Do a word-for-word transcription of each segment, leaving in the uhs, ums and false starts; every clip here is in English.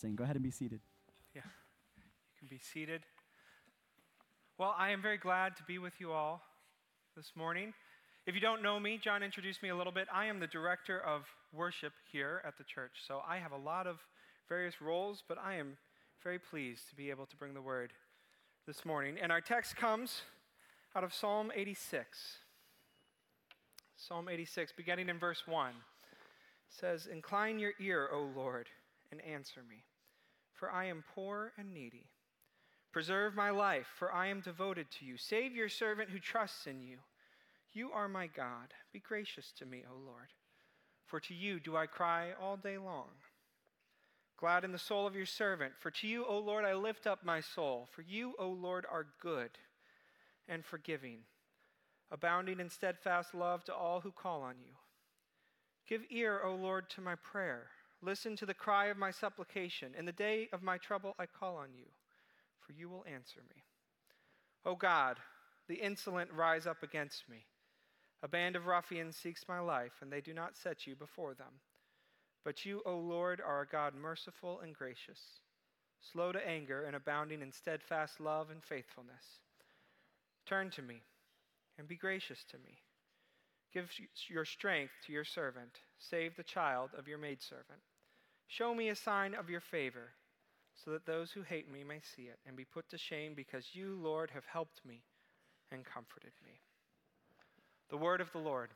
sing. Go ahead and be seated. Yeah, you can be seated. Well, I am very glad to be with you all this morning. If you don't know me, John introduced me a little bit. I am the director of worship here at the church, so I have a lot of various roles, but I am very pleased to be able to bring the word this morning. And our text comes out of Psalm eighty-six. Psalm eighty-six, beginning in verse one, says, "Incline your ear, O Lord, and answer me, for I am poor and needy. Preserve my life, for I am devoted to you. Save your servant who trusts in you. You are my God. Be gracious to me, O Lord, for to you do I cry all day long. Glad in the soul of your servant, for to you, O Lord, I lift up my soul. For you, O Lord, are good and forgiving, abounding in steadfast love to all who call on you. Give ear, O Lord, to my prayer. Listen to the cry of my supplication. In the day of my trouble I call on you, for you will answer me. O God, the insolent rise up against me. A band of ruffians seeks my life, and they do not set you before them. But you, O Lord, are a God merciful and gracious, slow to anger and abounding in steadfast love and faithfulness. Turn to me and be gracious to me. Give your strength to your servant. Save the child of your maidservant. Show me a sign of your favor, so that those who hate me may see it and be put to shame, because you, Lord, have helped me and comforted me." The word of the Lord.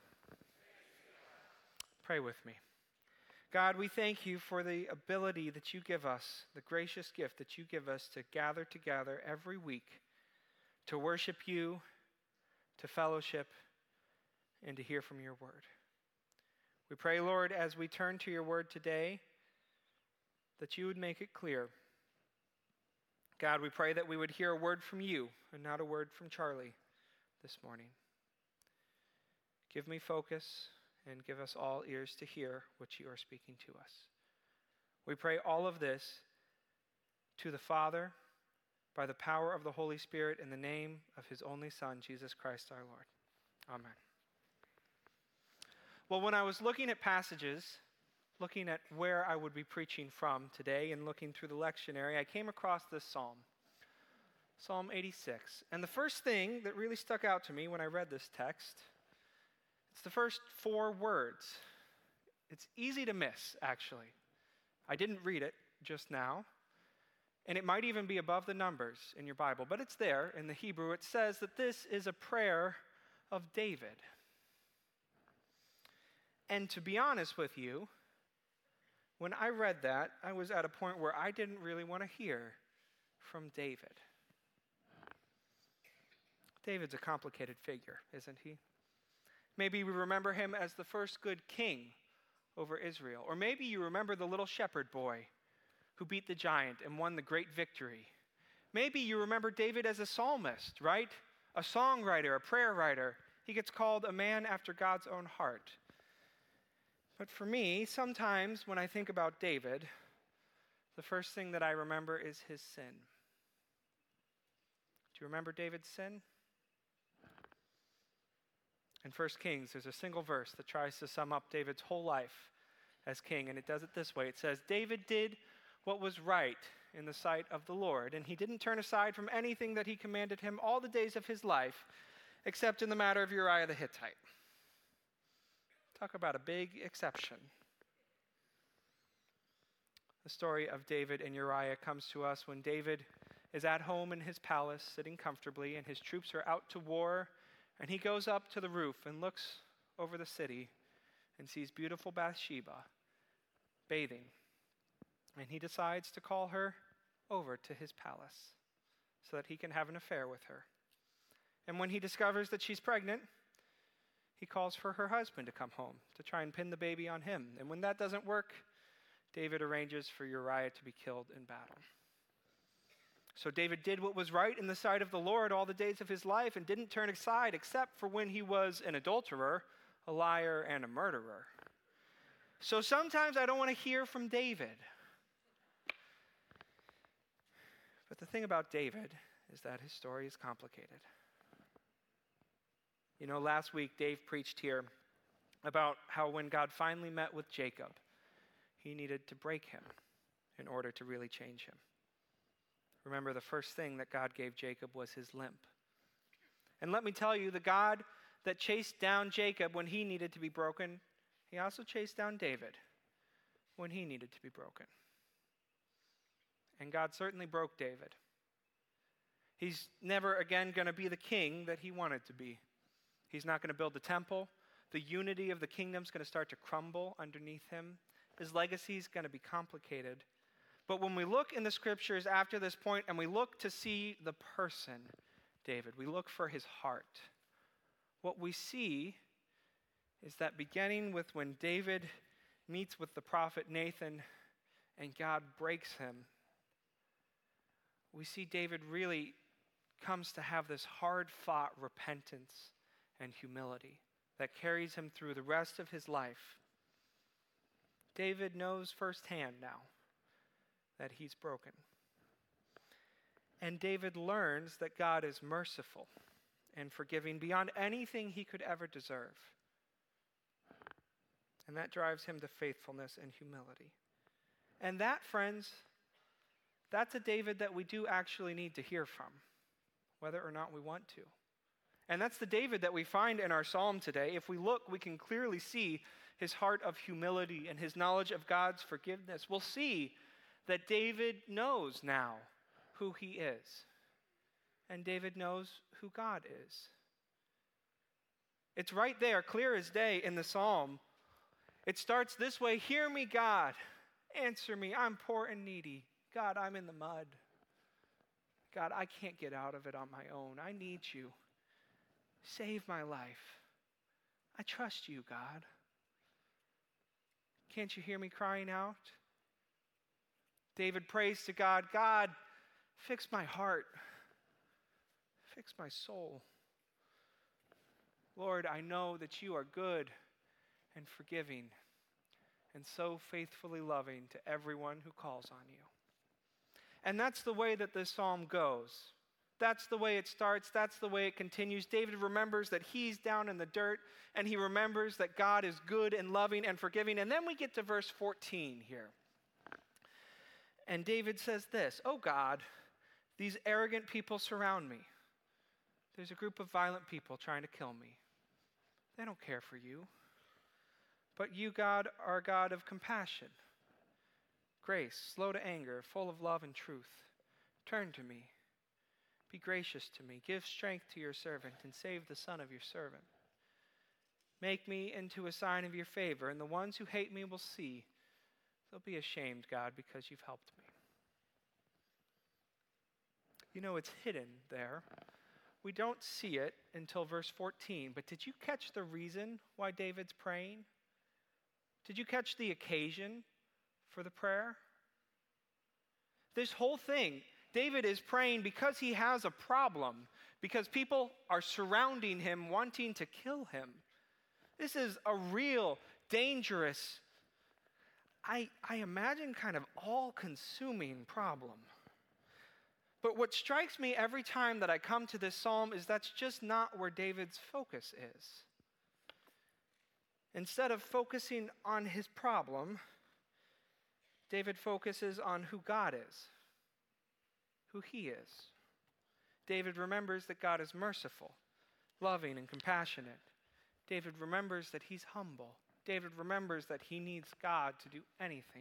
Pray with me. God, we thank you for the ability that you give us, the gracious gift that you give us to gather together every week to worship you, to fellowship, and to hear from your word. We pray, Lord, as we turn to your word today, that you would make it clear. God, we pray that we would hear a word from you and not a word from Charlie this morning. Give me focus and give us all ears to hear what you are speaking to us. We pray all of this to the Father by the power of the Holy Spirit in the name of his only Son, Jesus Christ our Lord. Amen. Well, when I was looking at passages, looking at where I would be preaching from today and looking through the lectionary, I came across this psalm, Psalm eighty-six. And the first thing that really stuck out to me when I read this text, it's the first four words. It's easy to miss, actually. I didn't read it just now, and it might even be above the numbers in your Bible, but it's there in the Hebrew. It says that this is a prayer of David. And to be honest with you, when I read that, I was at a point where I didn't really want to hear from David. David's a complicated figure, isn't he? Maybe we remember him as the first good king over Israel. Or maybe you remember the little shepherd boy who beat the giant and won the great victory. Maybe you remember David as a psalmist, right? A songwriter, a prayer writer. He gets called a man after God's own heart. But for me, sometimes when I think about David, the first thing that I remember is his sin. Do you remember David's sin? In First Kings, there's a single verse that tries to sum up David's whole life as king, and it does it this way. It says, "David did what was right in the sight of the Lord, and he didn't turn aside from anything that he commanded him all the days of his life, except in the matter of Uriah the Hittite." Talk about a big exception. The story of David and Uriah comes to us when David is at home in his palace, sitting comfortably, and his troops are out to war, and he goes up to the roof and looks over the city and sees beautiful Bathsheba bathing. And he decides to call her over to his palace so that he can have an affair with her. And when he discovers that she's pregnant, he calls for her husband to come home to try and pin the baby on him. And when that doesn't work, David arranges for Uriah to be killed in battle. So David did what was right in the sight of the Lord all the days of his life and didn't turn aside except for when he was an adulterer, a liar, and a murderer. So sometimes I don't want to hear from David. But the thing about David is that his story is complicated. You know, last week Dave preached here about how when God finally met with Jacob, he needed to break him in order to really change him. Remember, the first thing that God gave Jacob was his limp. And let me tell you, the God that chased down Jacob when he needed to be broken, he also chased down David when he needed to be broken. And God certainly broke David. He's never again going to be the king that he wanted to be. He's not going to build the temple. The unity of the kingdom is going to start to crumble underneath him. His legacy is going to be complicated. But when we look in the scriptures after this point and we look to see the person, David, we look for his heart. What we see is that beginning with when David meets with the prophet Nathan and God breaks him, we see David really comes to have this hard-fought repentance and humility that carries him through the rest of his life. David knows firsthand now that he's broken. And David learns that God is merciful and forgiving beyond anything he could ever deserve. And that drives him to faithfulness and humility. And that, friends, that's a David that we do actually need to hear from, whether or not we want to. And that's the David that we find in our psalm today. If we look, we can clearly see his heart of humility and his knowledge of God's forgiveness. We'll see that David knows now who he is. And David knows who God is. It's right there, clear as day in the psalm. It starts this way: "Hear me, God. Answer me. I'm poor and needy. God, I'm in the mud. God, I can't get out of it on my own. I need you. Save my life. I trust you, God. Can't you hear me crying out?" David prays to God, "God, fix my heart. Fix my soul. Lord, I know that you are good and forgiving and so faithfully loving to everyone who calls on you." And that's the way that this psalm goes. That's the way it starts. That's the way it continues. David remembers that he's down in the dirt, and he remembers that God is good and loving and forgiving. And then we get to verse fourteen here. And David says this: "Oh God, these arrogant people surround me. There's a group of violent people trying to kill me. They don't care for you. But you, God, are a God of compassion, grace, slow to anger, full of love and truth. Turn to me. Be gracious to me. Give strength to your servant and save the son of your servant. Make me into a sign of your favor, and the ones who hate me will see. They'll be ashamed, God, because you've helped me." You know, it's hidden there. We don't see it until verse fourteen, but did you catch the reason why David's praying? Did you catch the occasion for the prayer? This whole thing, David is praying because he has a problem, because people are surrounding him, wanting to kill him. This is a real, dangerous, I, I imagine kind of all-consuming problem. But what strikes me every time that I come to this psalm is that's just not where David's focus is. Instead of focusing on his problem, David focuses on who God is, who he is. David remembers that God is merciful, loving, and compassionate. David remembers that he's humble. David remembers that he needs God to do anything.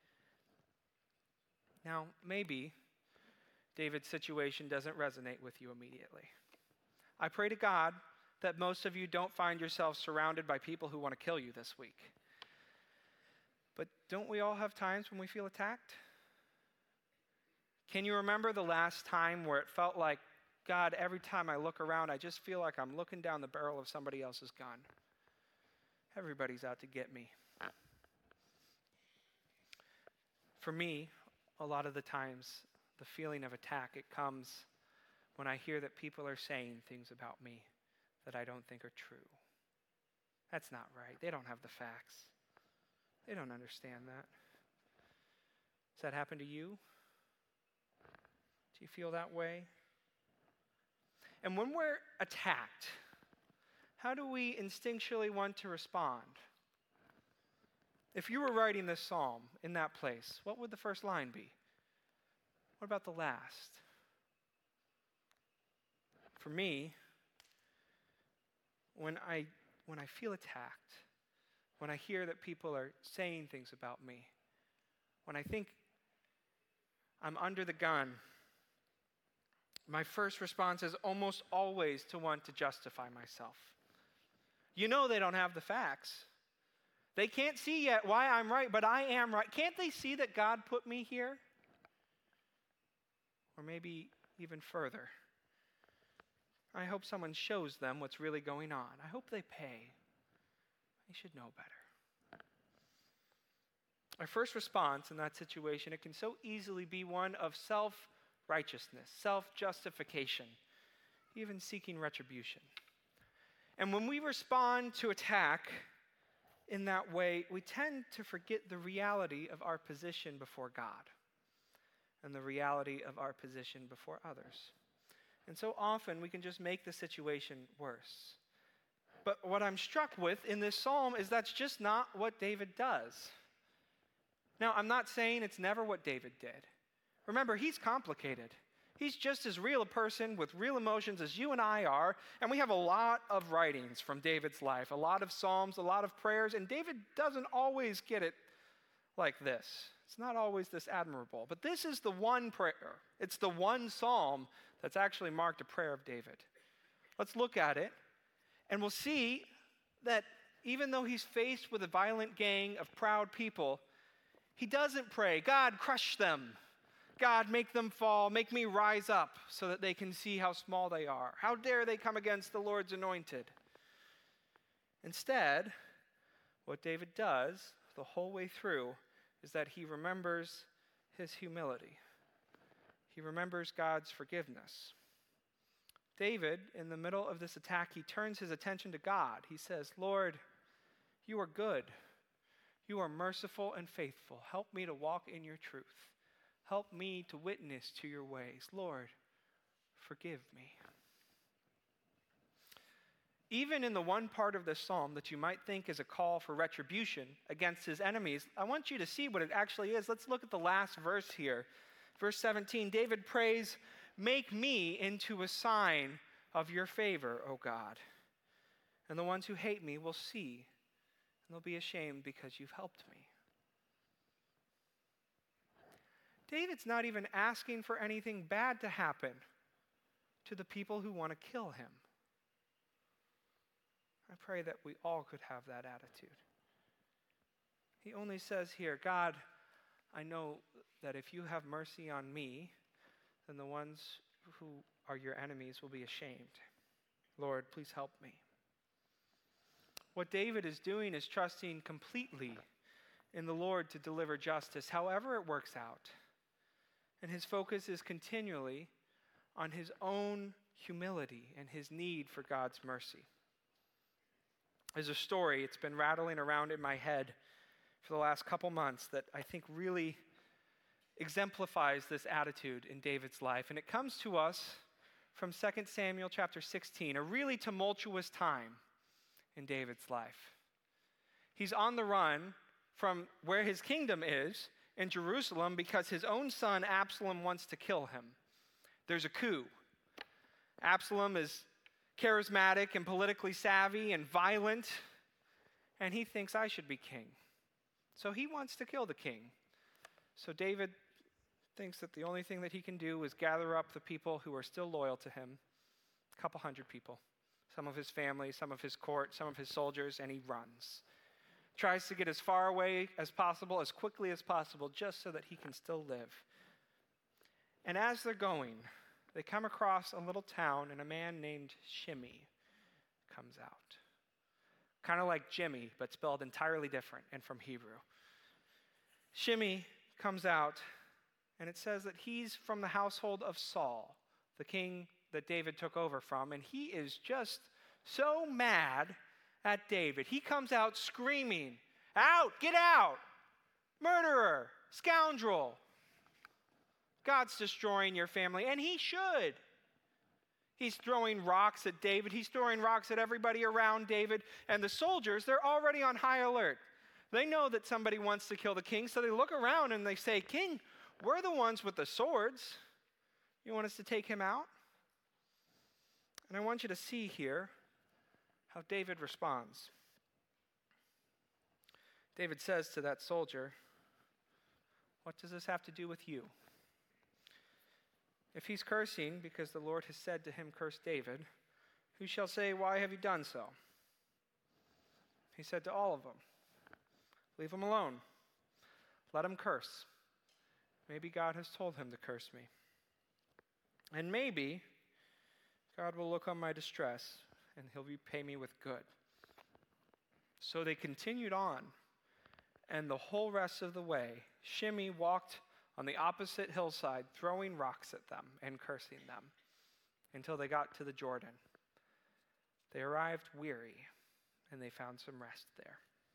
Now, maybe David's situation doesn't resonate with you immediately. I pray to God that most of you don't find yourselves surrounded by people who want to kill you this week. But don't we all have times when we feel attacked? Can you remember the last time where it felt like, God, every time I look around, I just feel like I'm looking down the barrel of somebody else's gun? Everybody's out to get me. For me, a lot of the times, the feeling of attack, it comes when I hear that people are saying things about me that I don't think are true. That's not right. They don't have the facts. They don't understand that. Does that happen to you? Do you feel that way? And when we're attacked, how do we instinctually want to respond? If you were writing this psalm in that place, what would the first line be? What about the last? For me, when I when I feel attacked, when I hear that people are saying things about me, when I think I'm under the gun, my first response is almost always to want to justify myself. You know they don't have the facts. They can't see yet why I'm right, but I am right. Can't they see that God put me here? Or maybe even further. I hope someone shows them what's really going on. I hope they pay. They should know better. Our first response in that situation, it can so easily be one of self-righteousness, self-justification, even seeking retribution. And when we respond to attack in that way, we tend to forget the reality of our position before God and the reality of our position before others. And so often we can just make the situation worse. But what I'm struck with in this psalm is that's just not what David does. Now, I'm not saying it's never what David did. Remember, he's complicated. He's just as real a person with real emotions as you and I are, and we have a lot of writings from David's life, a lot of psalms, a lot of prayers, and David doesn't always get it like this. It's not always this admirable. But this is the one prayer. It's the one psalm that's actually marked a prayer of David. Let's look at it, and we'll see that even though he's faced with a violent gang of proud people, he doesn't pray, God, crush them. God, make them fall, make me rise up so that they can see how small they are. How dare they come against the Lord's anointed? Instead, what David does the whole way through is that he remembers his humility. He remembers God's forgiveness. David, in the middle of this attack, he turns his attention to God. He says, Lord, you are good. You are merciful and faithful. Help me to walk in your truth. Help me to witness to your ways. Lord, forgive me. Even in the one part of this psalm that you might think is a call for retribution against his enemies, I want you to see what it actually is. Let's look at the last verse here. Verse seventeen, David prays, make me into a sign of your favor, O God. And the ones who hate me will see, and they'll be ashamed because you've helped me. David's not even asking for anything bad to happen to the people who want to kill him. I pray that we all could have that attitude. He only says here, God, I know that if you have mercy on me, then the ones who are your enemies will be ashamed. Lord, please help me. What David is doing is trusting completely in the Lord to deliver justice, however it works out. And his focus is continually on his own humility and his need for God's mercy. There's a story, it's been rattling around in my head for the last couple months that I think really exemplifies this attitude in David's life. And it comes to us from Second Samuel chapter sixteen, a really tumultuous time in David's life. He's on the run from where his kingdom is in Jerusalem because his own son Absalom wants to kill him. There's a coup. Absalom is charismatic and politically savvy and violent, and he thinks I should be king. So he wants to kill the king. So David thinks that the only thing that he can do is gather up the people who are still loyal to him, a couple hundred people, some of his family, some of his court, some of his soldiers, and he runs. Tries to get as far away as possible, as quickly as possible, just so that he can still live. And as they're going, they come across a little town, and a man named Shimei comes out. Kind of like Jimmy, but spelled entirely different and from Hebrew. Shimei comes out, and it says that he's from the household of Saul, the king that David took over from, and he is just so mad at David. He comes out screaming, out, get out, murderer, scoundrel. God's destroying your family, and he should. He's throwing rocks at David. He's throwing rocks at everybody around David. And the soldiers, they're already on high alert. They know that somebody wants to kill the king, so they look around and they say, "King, we're the ones with the swords. You want us to take him out?" And I want you to see here how David responds. David says to that soldier, "What does this have to do with you? If he's cursing because the Lord has said to him, 'Curse David,' who shall say, 'Why have you done so?'" He said to all of them, "Leave him alone. Let him curse. Maybe God has told him to curse me. And maybe God will look on my distress and he'll repay me with good." So they continued on, and the whole rest of the way, Shimei walked on the opposite hillside, throwing rocks at them and cursing them until they got to the Jordan. They arrived weary, and they found some rest there.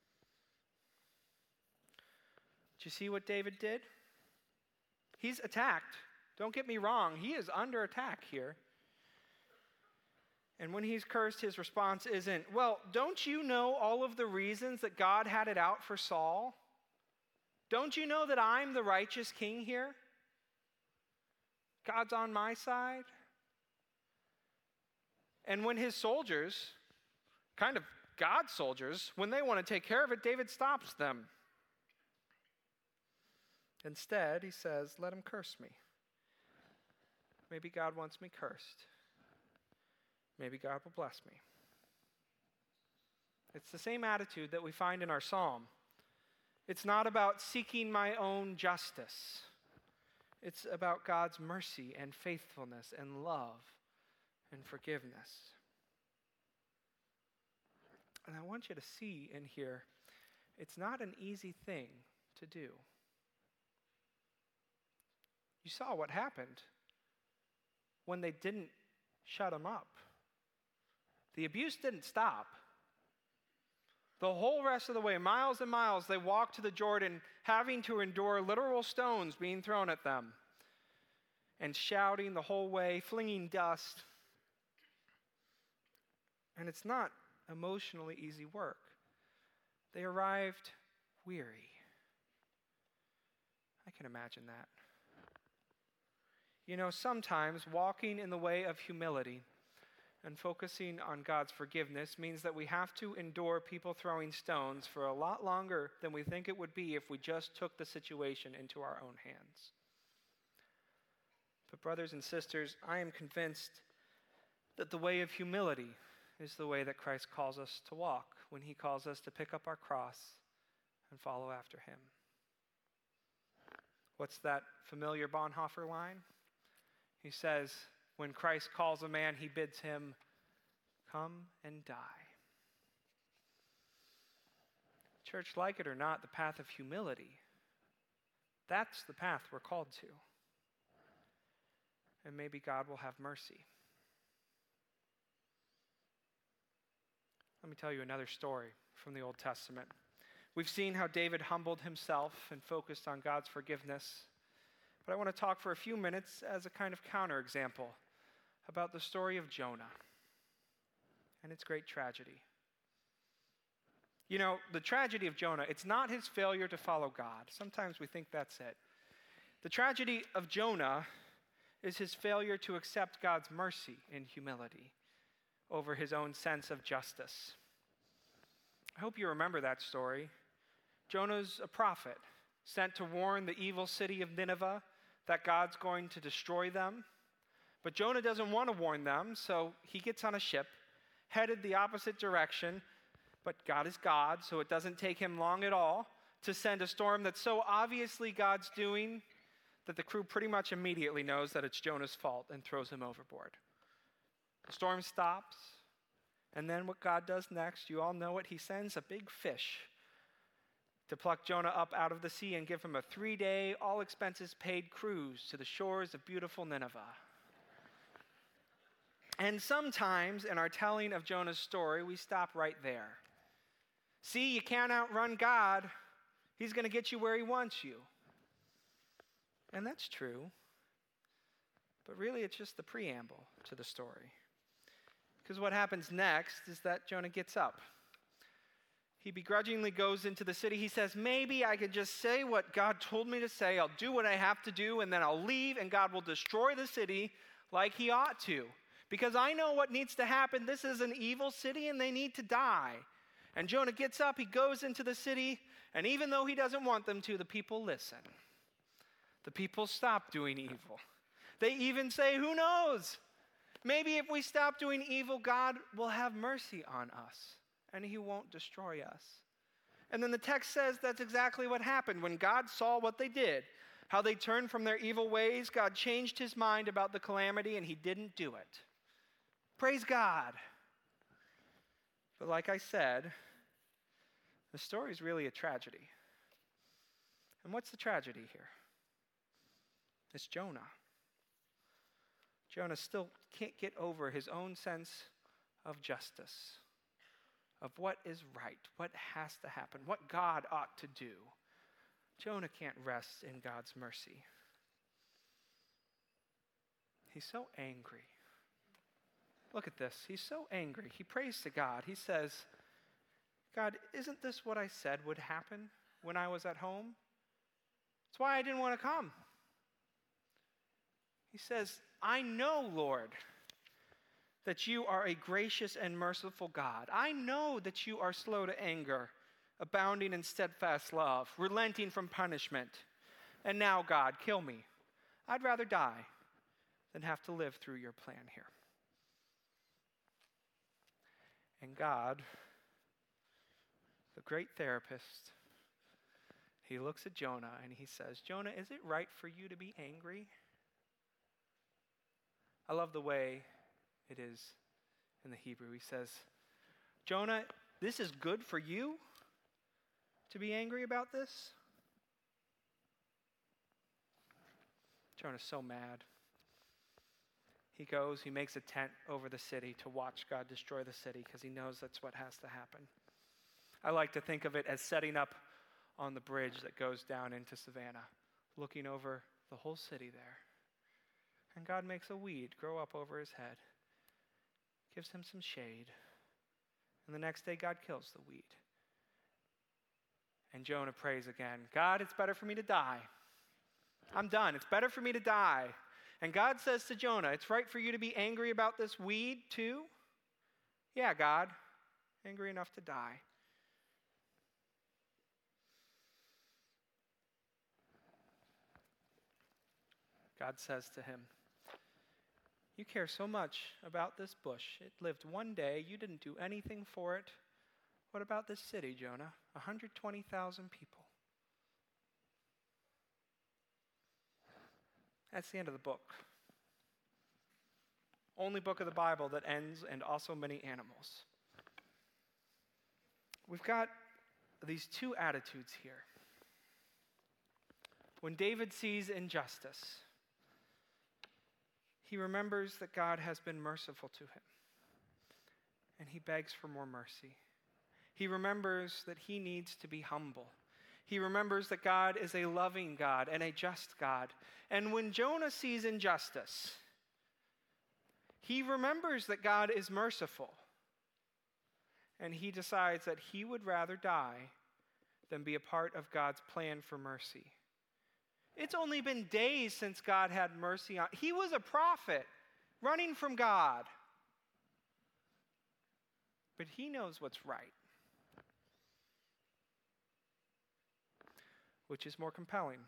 Did you see what David did? He's attacked. Don't get me wrong, he is under attack here. And when he's cursed, his response isn't, "Well, don't you know all of the reasons that God had it out for Saul? Don't you know that I'm the righteous king here? God's on my side." And when his soldiers, kind of God's soldiers, when they want to take care of it, David stops them. Instead, he says, "Let him curse me. Maybe God wants me cursed. Maybe God will bless me." It's the same attitude that we find in our psalm. It's not about seeking my own justice. It's about God's mercy and faithfulness and love and forgiveness. And I want you to see in here, it's not an easy thing to do. You saw what happened when they didn't shut him up. The abuse didn't stop. The whole rest of the way, miles and miles, they walked to the Jordan, having to endure literal stones being thrown at them, and shouting the whole way, flinging dust. And it's not emotionally easy work. They arrived weary. I can imagine that. You know, sometimes walking in the way of humility and focusing on God's forgiveness means that we have to endure people throwing stones for a lot longer than we think it would be if we just took the situation into our own hands. But brothers and sisters, I am convinced that the way of humility is the way that Christ calls us to walk when he calls us to pick up our cross and follow after him. What's that familiar Bonhoeffer line? He says, when Christ calls a man, he bids him come and die. Church, like it or not, the path of humility, that's the path we're called to. And maybe God will have mercy. Let me tell you another story from the Old Testament. We've seen how David humbled himself and focused on God's forgiveness. But I want to talk for a few minutes as a kind of counterexample about the story of Jonah and its great tragedy. You know, the tragedy of Jonah, it's not his failure to follow God. Sometimes we think that's it. The tragedy of Jonah is his failure to accept God's mercy in humility over his own sense of justice. I hope you remember that story. Jonah's a prophet sent to warn the evil city of Nineveh that God's going to destroy them. But Jonah doesn't want to warn them, so he gets on a ship, headed the opposite direction. But God is God, so it doesn't take him long at all to send a storm that's so obviously God's doing that the crew pretty much immediately knows that it's Jonah's fault and throws him overboard. The storm stops, and then what God does next, you all know it, he sends a big fish to pluck Jonah up out of the sea and give him a three-day, all-expenses-paid cruise to the shores of beautiful Nineveh. And sometimes in our telling of Jonah's story, we stop right there. See, you can't outrun God. He's going to get you where he wants you. And that's true. But really, it's just the preamble to the story. Because what happens next is that Jonah gets up. He begrudgingly goes into the city. He says, maybe I could just say what God told me to say. I'll do what I have to do, and then I'll leave, and God will destroy the city like he ought to. Because I know what needs to happen. This is an evil city, and they need to die. And Jonah gets up, he goes into the city, and even though he doesn't want them to, the people listen. The people stop doing evil. They even say, who knows? Maybe if we stop doing evil, God will have mercy on us, and he won't destroy us. And then the text says that's exactly what happened. When God saw what they did, how they turned from their evil ways, God changed his mind about the calamity, and he didn't do it. Praise God. But like I said, the story is really a tragedy. And what's the tragedy here? It's Jonah. Jonah still can't get over his own sense of justice, of what is right, what has to happen, what God ought to do. Jonah can't rest in God's mercy. He's so angry. Look at this. He's so angry. He prays to God. He says, God, isn't this what I said would happen when I was at home? That's why I didn't want to come. He says, I know, Lord, that you are a gracious and merciful God. I know that you are slow to anger, abounding in steadfast love, relenting from punishment. And now, God, kill me. I'd rather die than have to live through your plan here. And God, the great therapist, he looks at Jonah and he says, Jonah, is it right for you to be angry? I love the way it is in the Hebrew. He says, Jonah, this is good for you to be angry about this? Jonah's so mad. He goes, he makes a tent over the city to watch God destroy the city because he knows that's what has to happen. I like to think of it as setting up on the bridge that goes down into Savannah, looking over the whole city there. And God makes a weed grow up over his head, gives him some shade, and the next day God kills the weed. And Jonah prays again, God, it's better for me to die. I'm done. It's better for me to die. And God says to Jonah, it's right for you to be angry about this weed too? Yeah, God, angry enough to die. God says to him, you care so much about this bush. It lived one day. You didn't do anything for it. What about this city, Jonah? one hundred twenty thousand people. That's the end of the book. Only book of the Bible that ends, and also many animals. We've got these two attitudes here. When David sees injustice, he remembers that God has been merciful to him, and he begs for more mercy. He remembers that he needs to be humble. He remembers that God is a loving God and a just God. And when Jonah sees injustice, he remembers that God is merciful, and he decides that he would rather die than be a part of God's plan for mercy. It's only been days since God had mercy on. He was a prophet running from God. But he knows what's right. Which is more compelling?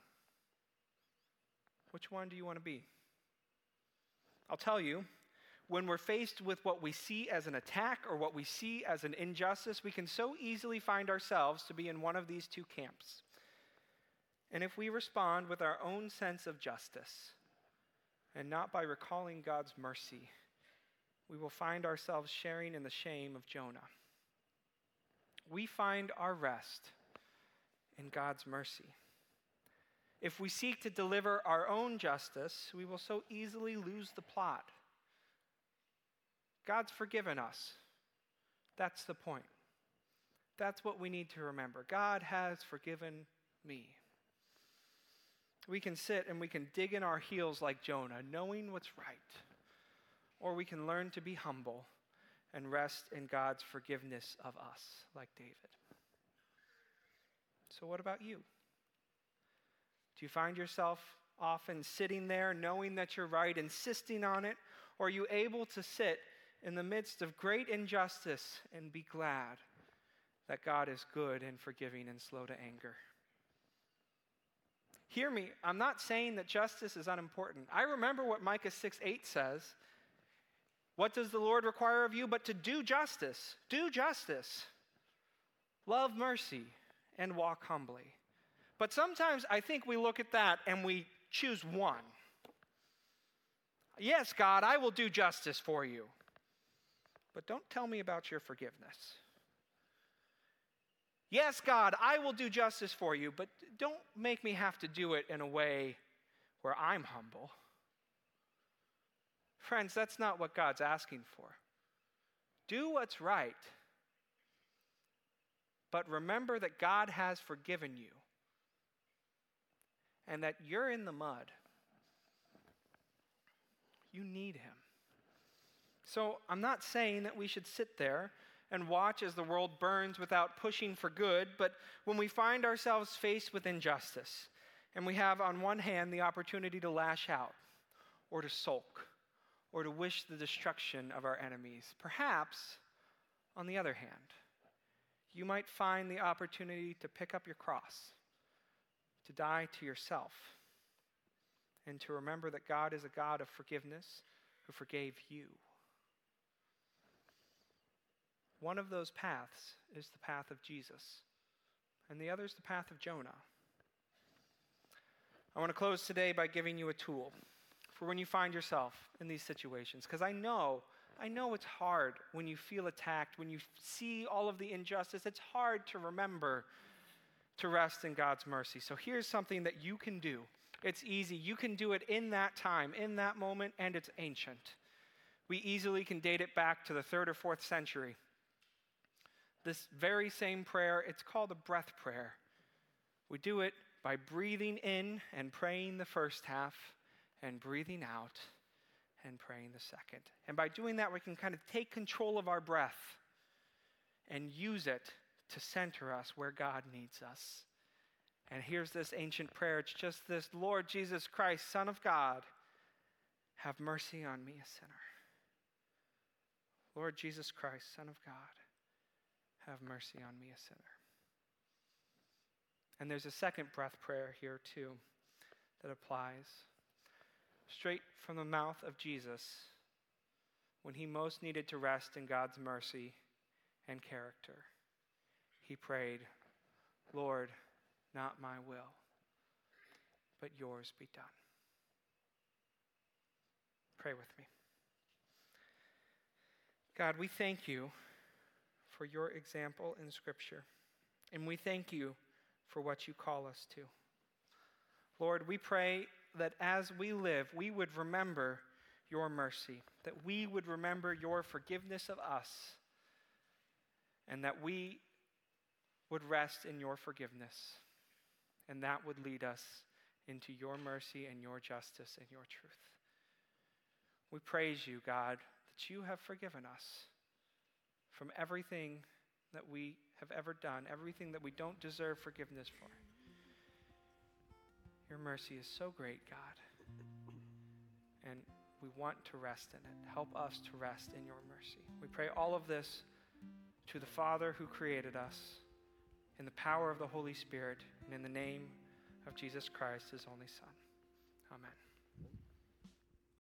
Which one do you want to be? I'll tell you, when we're faced with what we see as an attack or what we see as an injustice, we can so easily find ourselves to be in one of these two camps. And if we respond with our own sense of justice and not by recalling God's mercy, we will find ourselves sharing in the shame of Jonah. We find our rest in God's mercy. If we seek to deliver our own justice, we will so easily lose the plot. God's forgiven us. That's the point. That's what we need to remember. God has forgiven me. We can sit and we can dig in our heels like Jonah, knowing what's right. Or we can learn to be humble and rest in God's forgiveness of us, like David. So what about you? Do you find yourself often sitting there knowing that you're right, insisting on it? Or are you able to sit in the midst of great injustice and be glad that God is good and forgiving and slow to anger? Hear me, I'm not saying that justice is unimportant. I remember what Micah six eight says. What does the Lord require of you but to do justice? Do justice. Love mercy and walk humbly. But sometimes I think we look at that and we choose one. Yes, God, I will do justice for you. But don't tell me about your forgiveness. Yes, God, I will do justice for you, but don't make me have to do it in a way where I'm humble. Friends, that's not what God's asking for. Do what's right, but remember that God has forgiven you and that you're in the mud. You need him. So I'm not saying that we should sit there and watch as the world burns without pushing for good, but when we find ourselves faced with injustice, and we have on one hand the opportunity to lash out, or to sulk, or to wish the destruction of our enemies, perhaps, on the other hand, you might find the opportunity to pick up your cross, to die to yourself, and to remember that God is a God of forgiveness who forgave you. One of those paths is the path of Jesus, and the other is the path of Jonah. I want to close today by giving you a tool for when you find yourself in these situations, because I know, I know it's hard when you feel attacked, when you see all of the injustice. It's hard to remember to rest in God's mercy. So here's something that you can do. It's easy. You can do it in that time, in that moment, and it's ancient. We easily can date it back to the third or fourth century. This very same prayer, it's called a breath prayer. We do it by breathing in and praying the first half, and breathing out and praying the second. And by doing that, we can kind of take control of our breath and use it to center us where God needs us. And here's this ancient prayer. It's just this: Lord Jesus Christ, Son of God, have mercy on me, a sinner. Lord Jesus Christ, Son of God, have mercy on me, a sinner. And there's a second breath prayer here too that applies. Straight from the mouth of Jesus, when he most needed to rest in God's mercy and character, he prayed, Lord, not my will, but yours be done. Pray with me. God, we thank you for your example in Scripture, and we thank you for what you call us to. Lord, we pray that as we live, we would remember your mercy, that we would remember your forgiveness of us, and that we would rest in your forgiveness, and that would lead us into your mercy and your justice and your truth. We praise you, God, that you have forgiven us from everything that we have ever done, everything that we don't deserve forgiveness for. Your mercy is so great, God, and we want to rest in it. Help us to rest in your mercy. We pray all of this to the Father who created us, in the power of the Holy Spirit, and in the name of Jesus Christ, his only Son.